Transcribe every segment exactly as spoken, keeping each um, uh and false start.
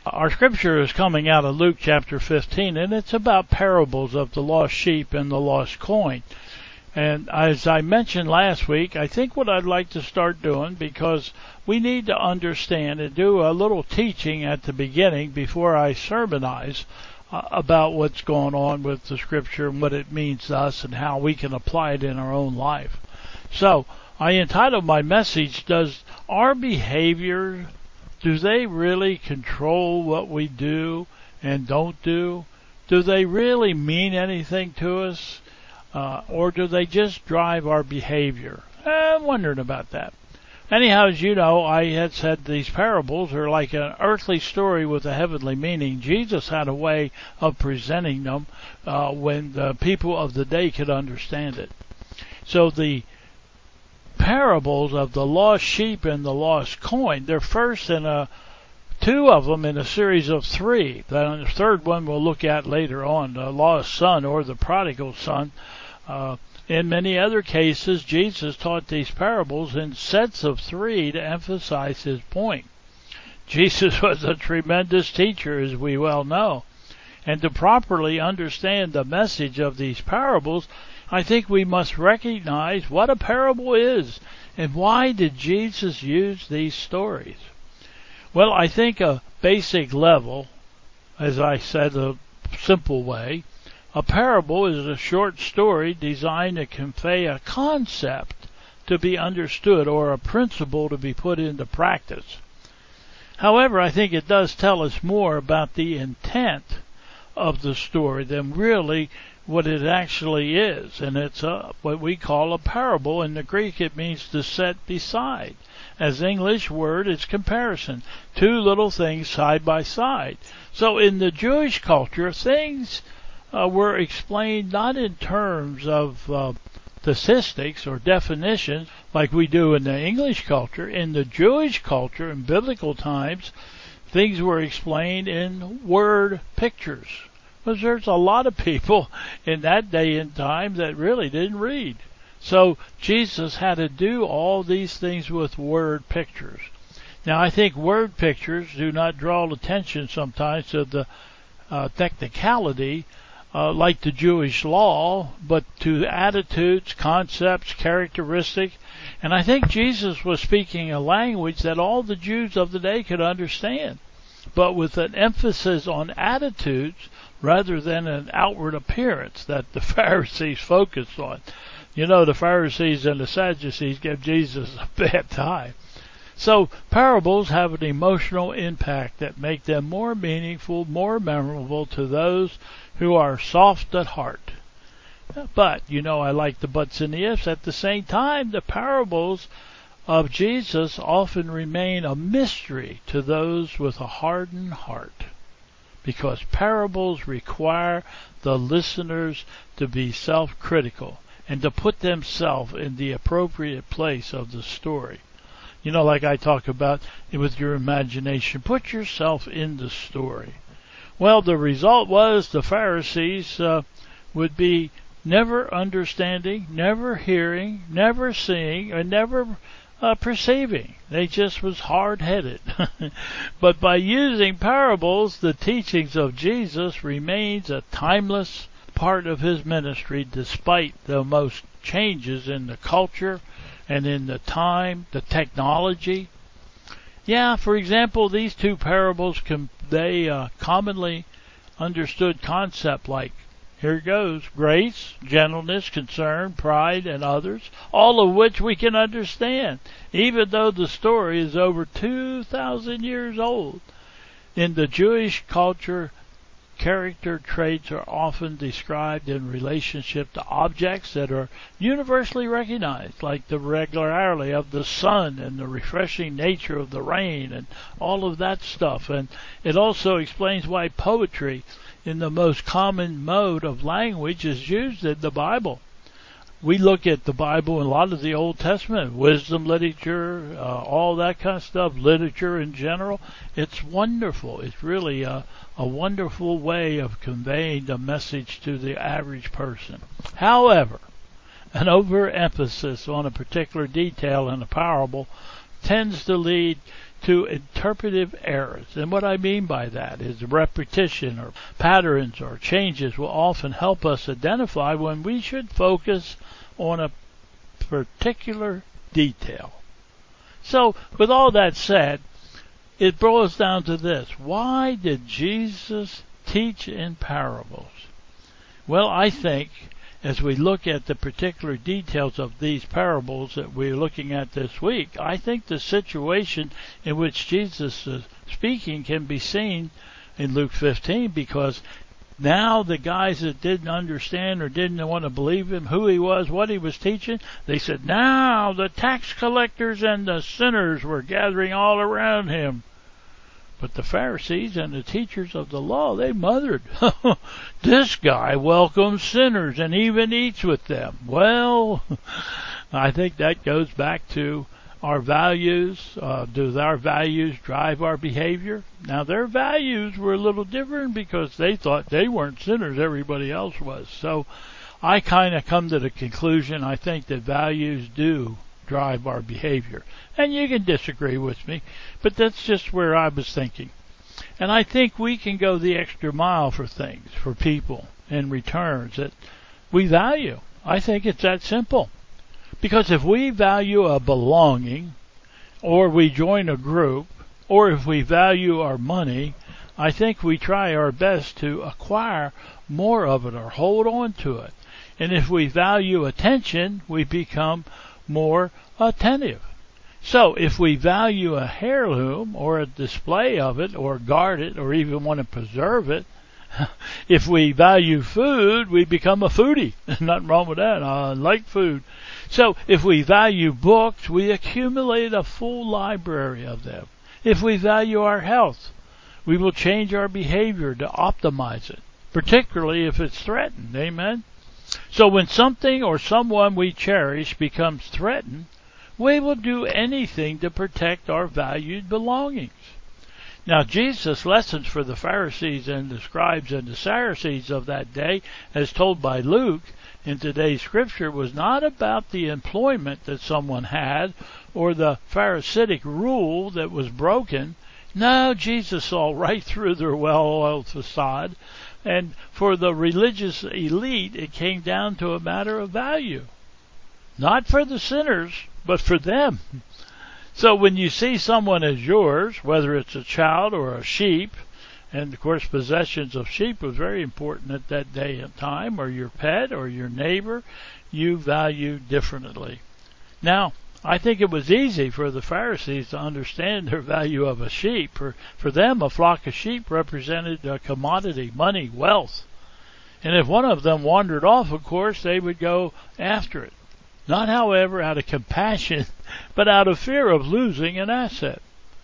Our scripture is coming out of Luke chapter fifteen, and it's about parables of the lost sheep and the lost coin. And as I mentioned last week, I think what I'd like to start doing, because we need to understand and do a little teaching at the beginning before I sermonize uh, about what's going on with the scripture and what it means to us and how we can apply it in our own life. So I entitled my message, Does Our Behavior, do they really control what we do and don't do? Do they really mean anything to us? Uh, or do they just drive our behavior? I'm wondering about that. Anyhow, as you know, I had said these parables are like an earthly story with a heavenly meaning. Jesus had a way of presenting them uh, when the people of the day could understand it. So the parables of the lost sheep and the lost coin, they're first in a two of them in a series of three. The third one we'll look at later on, the lost son or the prodigal son. Uh, in many other cases, Jesus taught these parables in sets of three to emphasize his point. Jesus was a tremendous teacher, as we well know. And to properly understand the message of these parables, I think we must recognize what a parable is and why did Jesus use these stories. Well, I think a basic level, as I said, a simple way, a parable is a short story designed to convey a concept to be understood or a principle to be put into practice. However, I think it does tell us more about the intent of the story than really what it actually is. And it's a, what we call a parable. In the Greek, it means to set beside. As English word, it's comparison. Two little things side by side. So in the Jewish culture, things uh, were explained not in terms of uh, statistics or definitions like we do in the English culture. In the Jewish culture, in biblical times, things were explained in word pictures. Because there's a lot of people in that day and time that really didn't read. So Jesus had to do all these things with word pictures. Now, I think word pictures do not draw attention sometimes to the uh, technicality uh, like the Jewish law, but to attitudes, concepts, characteristics. And I think Jesus was speaking a language that all the Jews of the day could understand, but with an emphasis on attitudes rather than an outward appearance that the Pharisees focused on. You know, the Pharisees and the Sadducees gave Jesus a bad time. So parables have an emotional impact that make them more meaningful, more memorable to those who are soft at heart. But, you know, I like the buts and the ifs. At the same time, the parables of Jesus often remain a mystery to those with a hardened heart, because parables require the listeners to be self-critical and to put themselves in the appropriate place of the story. You know, like I talk about with your imagination, put yourself in the story. Well, the result was the Pharisees uh, would be never understanding, never hearing, never seeing, and never uh, perceiving. They just was hard-headed. But by using parables, the teachings of Jesus remains a timeless part of his ministry despite the most changes in the culture and in the time, the technology. Yeah, for example, these two parables convey a commonly understood concept like, here goes, grace, gentleness, concern, pride, and others, all of which we can understand, even though the story is over two thousand years old. In the Jewish culture, character traits are often described in relationship to objects that are universally recognized, like the regularity of the sun and the refreshing nature of the rain and all of that stuff. And it also explains why poetry in the most common mode of language is used in the Bible. We look at the Bible and a lot of the Old Testament, wisdom literature, uh, all that kind of stuff, literature in general. It's wonderful. It's really a, a wonderful way of conveying the message to the average person. However, an overemphasis on a particular detail in a parable tends to lead to interpretive errors. And what I mean by that is repetition or patterns or changes will often help us identify when we should focus on a particular detail. So, with all that said, it boils down to this. Why did Jesus teach in parables? Well, I think as we look at the particular details of these parables that we're looking at this week, I think the situation in which Jesus is speaking can be seen in Luke fifteen, because now the guys that didn't understand or didn't want to believe him, who he was, what he was teaching, they said, now the tax collectors and the sinners were gathering all around him. But the Pharisees and the teachers of the law, they mothered. This guy welcomes sinners and even eats with them. Well, I think that goes back to our values. Uh, do our values drive our behavior? Now, their values were a little different because they thought they weren't sinners, everybody else was. So I kind of come to the conclusion, I think that values do drive our behavior. And you can disagree with me, but that's just where I was thinking. And I think we can go the extra mile for things, for people, in returns that we value. I think it's that simple. Because if we value a belonging, or we join a group, or if we value our money, I think we try our best to acquire more of it or hold on to it. And if we value attention, we become more attentive. So if we value a heirloom or a display of it or guard it or even want to preserve it, if we value food, we become a foodie. There's nothing wrong with that. I like food. So if we value books, we accumulate a full library of them. If we value our health, we will change our behavior to optimize it, particularly if it's threatened. Amen? So when something or someone we cherish becomes threatened, we will do anything to protect our valued belongings. Now, Jesus' lessons for the Pharisees and the scribes and the Sadducees of that day, as told by Luke in today's scripture, was not about the employment that someone had or the Pharisaic rule that was broken. No, Jesus saw right through their well-oiled facade. And for the religious elite, it came down to a matter of value. Not for the sinners, but for them. So when you see someone as yours, whether it's a child or a sheep, and of course possessions of sheep was very important at that day and time, or your pet or your neighbor, you value differently. Now, I think it was easy for the Pharisees to understand their value of a sheep. For, for them, a flock of sheep represented a commodity, money, wealth. And if one of them wandered off, of course, they would go after it. Not, however, out of compassion, but out of fear of losing an asset.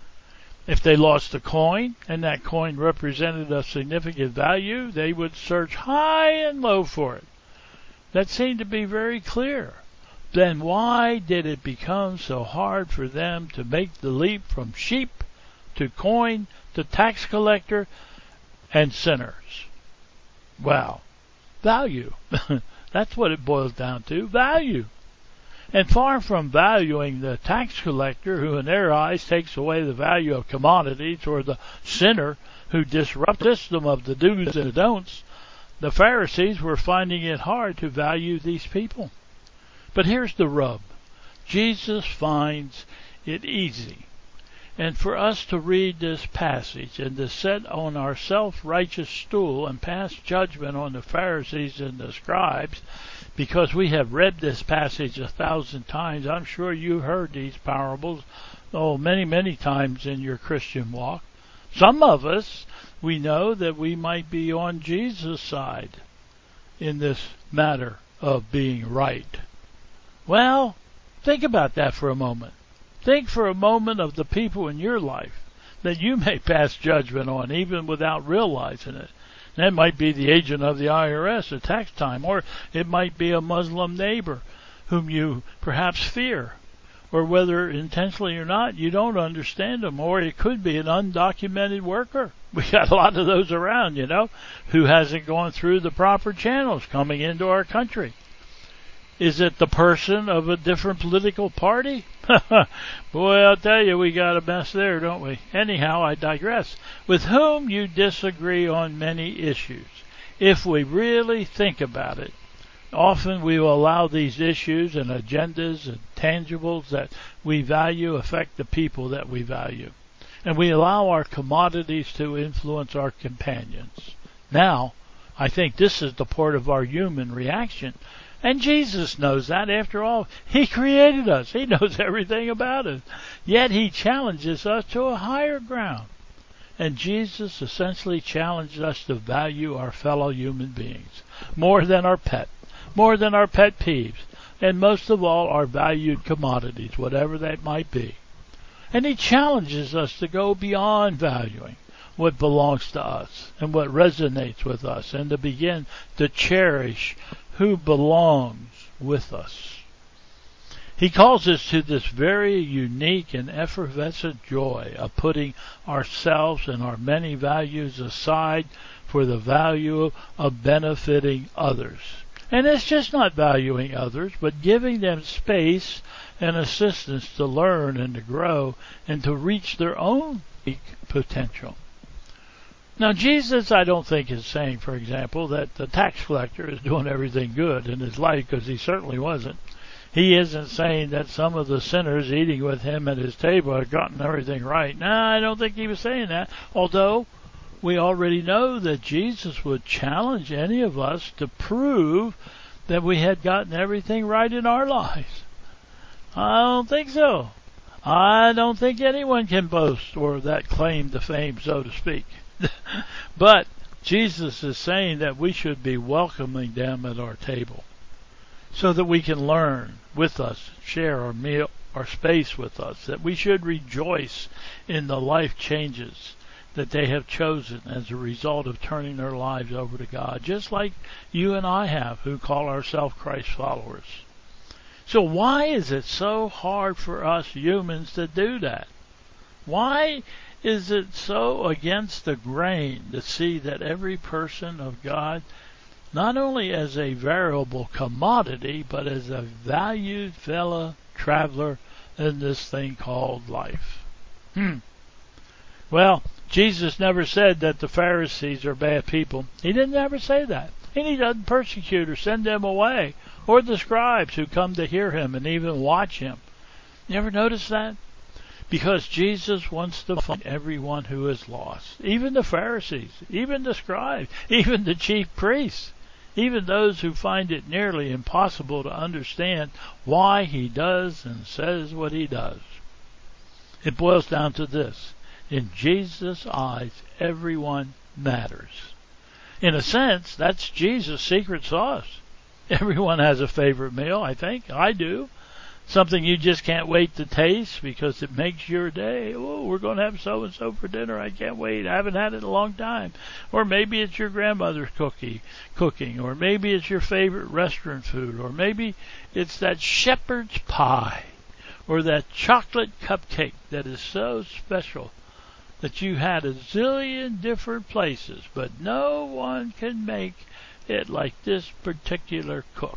If they lost a coin, and that coin represented a significant value, they would search high and low for it. That seemed to be very clear. Then why did it become so hard for them to make the leap from sheep to coin to tax collector and sinners? Well, value. That's what it boils down to, value. And far from valuing the tax collector, who in their eyes takes away the value of commodities, or the sinner who disrupts the system of the do's and the don'ts, the Pharisees were finding it hard to value these people. But here's the rub. Jesus finds it easy. And for us to read this passage and to sit on our self-righteous stool and pass judgment on the Pharisees and the scribes, because we have read this passage a thousand times. I'm sure you've heard these parables, oh, many, many times in your Christian walk. Some of us, we know that we might be on Jesus' side in this matter of being right. Well, think about that for a moment. Think for a moment of the people in your life that you may pass judgment on, even without realizing it. That might be the agent of the I R S at tax time, or it might be a Muslim neighbor whom you perhaps fear, or whether intentionally or not, you don't understand them, or it could be an undocumented worker. We got a lot of those around, you know, who hasn't gone through the proper channels coming into our country. Is it the person of a different political party? Boy, I'll tell you, we got a mess there, don't we? Anyhow, I digress. With whom you disagree on many issues. If we really think about it, often we will allow these issues and agendas and tangibles that we value affect the people that we value. And we allow our commodities to influence our companions. Now, I think this is the part of our human reaction. And Jesus knows that. After all, He created us. He knows everything about us. Yet He challenges us to a higher ground. And Jesus essentially challenged us to value our fellow human beings more than our pet, more than our pet peeves, and most of all our valued commodities, whatever that might be. And He challenges us to go beyond valuing what belongs to us and what resonates with us, and to begin to cherish who belongs with us. He calls us to this very unique and effervescent joy of putting ourselves and our many values aside for the value of benefiting others. And it's just not valuing others, but giving them space and assistance to learn and to grow and to reach their own peak potential. Now, Jesus, I don't think, is saying, for example, that the tax collector is doing everything good in his life, because he certainly wasn't. He isn't saying that some of the sinners eating with him at his table had gotten everything right. No, I don't think he was saying that, although we already know that Jesus would challenge any of us to prove that we had gotten everything right in our lives. I don't think so. I don't think anyone can boast or that claim to fame, so to speak. But Jesus is saying that we should be welcoming them at our table so that we can learn with us, share our meal, our space with us, that we should rejoice in the life changes that they have chosen as a result of turning their lives over to God, just like you and I have, who call ourselves Christ followers. So why is it so hard for us humans to do that? Why is it so against the grain to see that every person of God, not only as a variable commodity, but as a valued fellow traveler in this thing called life? Hmm. Well, Jesus never said that the Pharisees are bad people. He didn't ever say that. And He doesn't persecute or send them away, or the scribes who come to hear Him and even watch Him. You ever notice that? Because Jesus wants to find everyone who is lost, even the Pharisees, even the scribes, even the chief priests, even those who find it nearly impossible to understand why He does and says what He does. It boils down to this: in Jesus' eyes, everyone matters. In a sense, that's Jesus' secret sauce. Everyone has a favorite meal, I think. I do. Something you just can't wait to taste because it makes your day. Oh, we're going to have so-and-so for dinner. I can't wait. I haven't had it in a long time. Or maybe it's your grandmother's cookie, cooking. Or maybe it's your favorite restaurant food. Or maybe it's that shepherd's pie. Or that chocolate cupcake that is so special that you had a zillion different places, but no one can make it like this particular cook.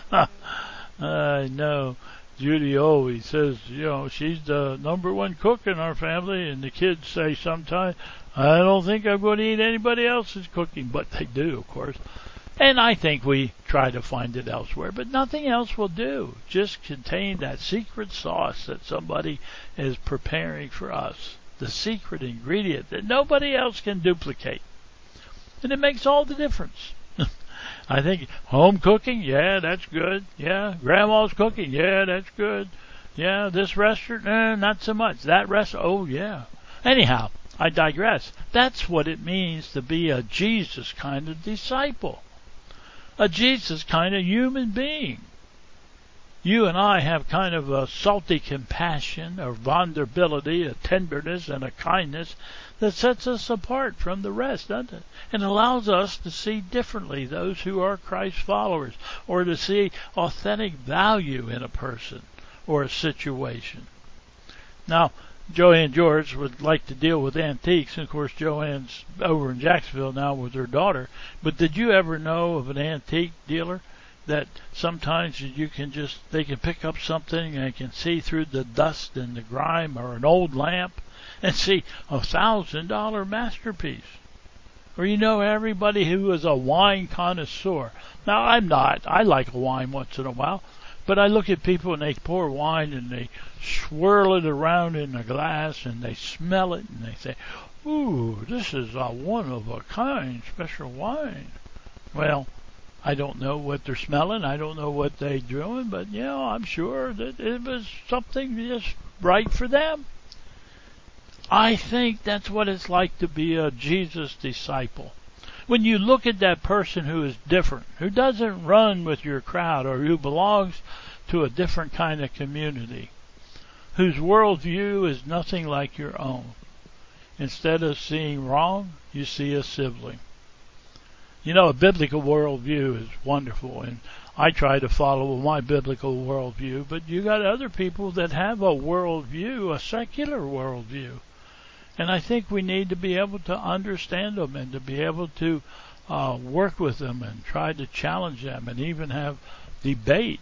I know. Judy always says, you know, she's the number one cook in our family, and the kids say sometimes, I don't think I'm going to eat anybody else's cooking, but they do, of course. And I think we try to find it elsewhere, but nothing else will do. Just contain that secret sauce that somebody is preparing for us, the secret ingredient that nobody else can duplicate. And it makes all the difference. I think home cooking, yeah, that's good. Yeah, grandma's cooking, yeah, that's good. Yeah, this restaurant, eh, not so much. That restaurant, oh, yeah. Anyhow, I digress. That's what it means to be a Jesus kind of disciple, a Jesus kind of human being. You and I have kind of a salty compassion, a vulnerability, a tenderness, and a kindness that sets us apart from the rest, doesn't it? And allows us to see differently those who are Christ followers, or to see authentic value in a person or a situation. Now, Joanne George would like to deal with antiques, and of course Joanne's over in Jacksonville now with her daughter, but did you ever know of an antique dealer that sometimes you can just, they can pick up something and can see through the dust and the grime or an old lamp and see a thousand dollar masterpiece. Or you know, everybody who is a wine connoisseur. Now, I'm not. I like a wine once in a while. But I look at people and they pour wine and they swirl it around in a glass and they smell it and they say, ooh, this is a one-of-a-kind special wine. Well, I don't know what they're smelling. I don't know what they're doing. But, you know, I'm sure that it was something just right for them. I think that's what it's like to be a Jesus disciple. When you look at that person who is different, who doesn't run with your crowd or who belongs to a different kind of community, whose worldview is nothing like your own, instead of seeing wrong, you see a sibling. You know, a biblical worldview is wonderful, and I try to follow my biblical worldview, but you got other people that have a worldview, a secular worldview. And I think we need to be able to understand them and to be able to uh, work with them and try to challenge them and even have debate.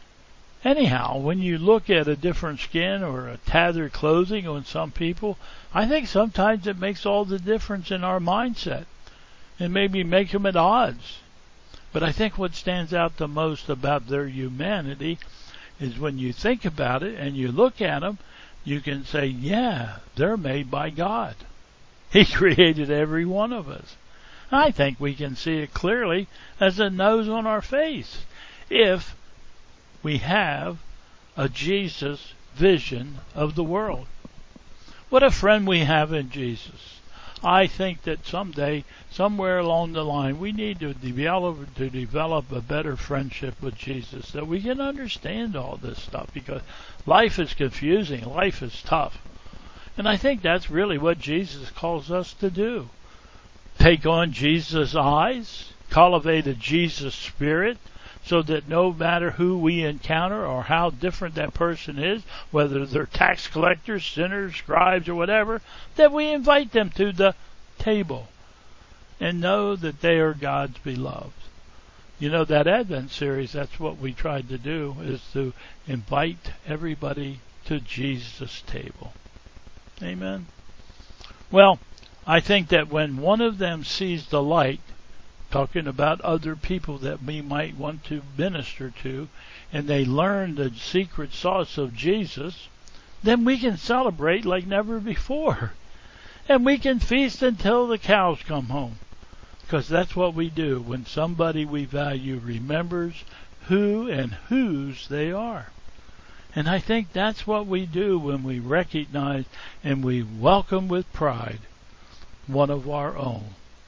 Anyhow, when you look at a different skin or a tattered clothing on some people, I think sometimes it makes all the difference in our mindset and maybe make them at odds. But I think what stands out the most about their humanity is when you think about it and you look at them, you can say, yeah, they're made by God. He created every one of us. I think we can see it clearly as a nose on our face if we have a Jesus vision of the world. What a friend we have in Jesus. I think that someday, somewhere along the line, we need to develop to develop a better friendship with Jesus, that we can understand all this stuff, because life is confusing, life is tough. And I think that's really what Jesus calls us to do. Take on Jesus' eyes, cultivate a Jesus spirit, so that no matter who we encounter or how different that person is, whether they're tax collectors, sinners, scribes, or whatever, that we invite them to the table and know that they are God's beloved. You know, that Advent series, that's what we tried to do, is to invite everybody to Jesus' table. Amen. Well, I think that when one of them sees the light, talking about other people that we might want to minister to, and they learn the secret sauce of Jesus, then we can celebrate like never before. And we can feast until the cows come home. Because that's what we do when somebody we value remembers who and whose they are. And I think that's what we do when we recognize and we welcome with pride one of our own.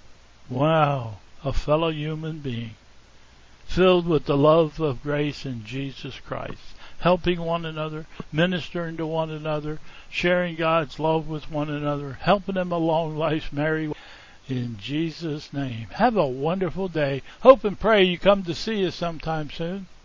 Wow. A fellow human being, filled with the love of grace in Jesus Christ, helping one another, ministering to one another, sharing God's love with one another, helping them along life's merry way. In Jesus' name. Have a wonderful day. Hope and pray you come to see us sometime soon.